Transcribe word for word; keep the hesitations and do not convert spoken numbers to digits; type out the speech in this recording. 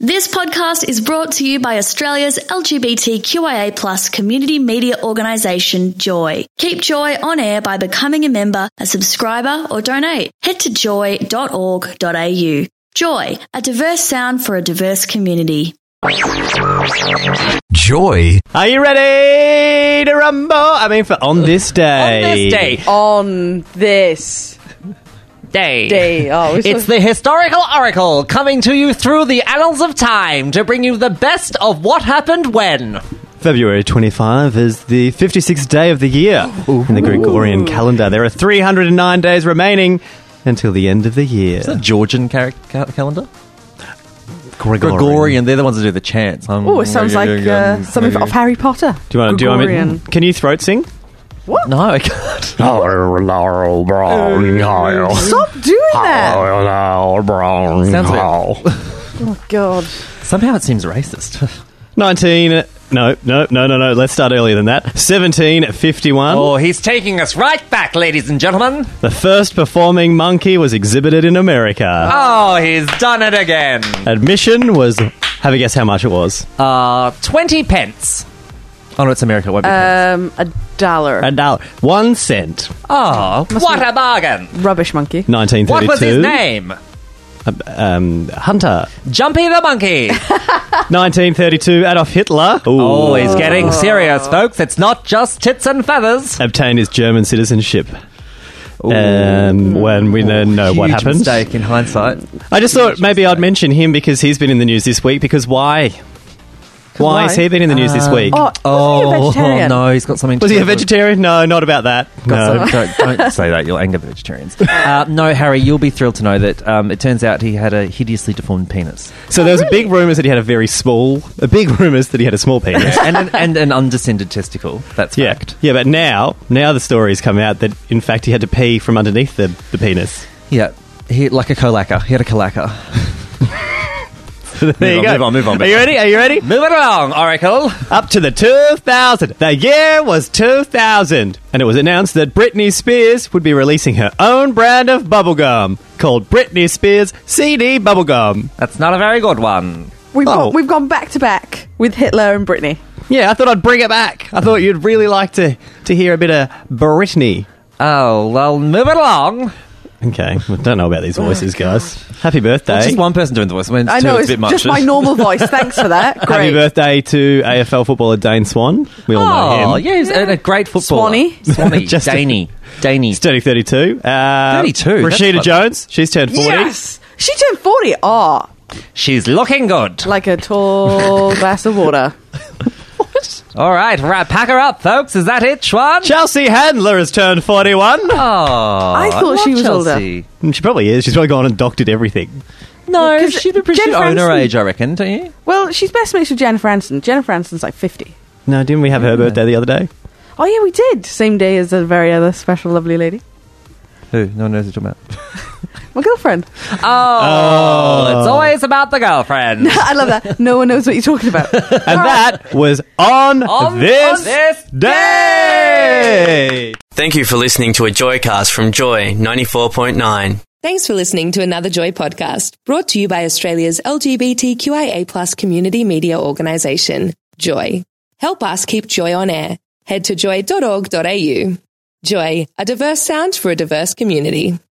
This podcast is brought to you by Australia's L G B T Q I A plus community media organisation, Joy. Keep Joy on air by becoming a member, a subscriber or donate. Head to joy dot org dot a u. Joy, a diverse sound for a diverse community. Joy. Are you ready to rumble? I mean, for on this day. On this day. On this Day. day. Oh, we're so- It's the historical oracle coming to you through the annals of time to bring you the best of what happened when. February twenty-fifth is the fifty-sixth day of the year in the Gregorian calendar. There are three hundred nine days remaining until the end of the year. Is that Georgian car- cal- calendar? Gregorian. Gregorian, they're the ones that do the chants. Um, Oh, it sounds like uh, something of Harry Potter. Do you want to do I mean, Can you throat sing? What? No, I can't. Stop doing that. Sounds a bit- Oh, God. Somehow it seems racist. nineteen... No, no, no, no, no. Let's start earlier than that. seventeen fifty-one. Oh, he's taking us right back, ladies and gentlemen. The first performing monkey was exhibited in America. Oh, he's done it again. Admission was... Have a guess how much it was. Uh, twenty pence. Oh, no, it's America. It won't be pence. Um, a dollar. A dollar. One cent. Oh, what be- a bargain. Rubbish monkey. nineteen thirty-two. What was his name? Um, Hunter. Jumpy the Monkey. nineteen thirty-two. Adolf Hitler. Ooh. Oh, he's getting serious, folks. It's not just tits and feathers. Obtained his German citizenship. Um, when we know, know what Huge happened. mistake in hindsight. I just thought maybe I'd mention him because he's been in the news this week. Because why? Why has he been in the news this week? Oh, was he a vegetarian? no, he's got something. Was he a terrible. vegetarian? No, not about that. Got No. some- don't, don't say that. You'll anger the vegetarians. Uh, no, Harry, you'll be thrilled to know that um, it turns out he had a hideously deformed penis So there was a big rumours that he had a very small, a big rumours that he had a small penis. and an, and an undescended testicle. That's Yeah, fact. yeah, but now, now the story's come out that in fact he had to pee from underneath the, the penis. Yeah, he like a colaca. He had a colaca. There you on, go. move on, move on, move Are you on. ready? Are you ready? Move it along, Oracle. Up to the two thousand. The year was two thousand. And it was announced that Britney Spears would be releasing her own brand of bubblegum called Britney Spears C D Bubblegum. That's not a very good one. We've, Oh. gone, we've gone back to back with Hitler and Britney. Yeah, I thought I'd bring it back. I thought you'd really like to, to hear a bit of Britney. Oh, well, move it along. Okay, I don't know about these voices, guys. Happy birthday. Well, just one person doing the voice. When it's I two, know, it's it's a bit much. just my normal voice. Thanks for that. Happy Great. birthday to A F L footballer Dane Swan. We all know Oh, him. yeah, he's a, a great footballer. Swanee. Swanee. Just a- Daney. Daney. He's turning thirty-two. Uh, thirty-two, that's Rashida quite- Jones, she's turned forty. Yes! She turned forty. Oh, She's looking good. like a tall glass of water. All right, right, pack her up, folks. Is that it, Schwan? Chelsea Handler has turned forty-one. Oh, I thought love she was Chelsea. Mm, She probably is. She's probably gone and doctored everything. No, Yeah, 'cause she'd be pretty Jennifer own her Aniston- age, I reckon, don't you? Well, she's best mates with Jennifer Aniston. Jennifer Aniston's like fifty. No, didn't we have her birthday the other day? Oh, yeah, we did. Same day as a very other special, lovely lady. Who? No one knows what you're talking about. My girlfriend. Oh, oh, it's always about the girlfriend. I love that. No one knows what you're talking about. And that was on, On- this, on this day. Thank you for listening to a Joycast from Joy ninety-four point nine. Thanks for listening to another Joy podcast, brought to you by Australia's L G B T Q I A plus community media organisation, Joy. Help us keep Joy on air. Head to joy dot org dot a u. Joy, a diverse sound for a diverse community.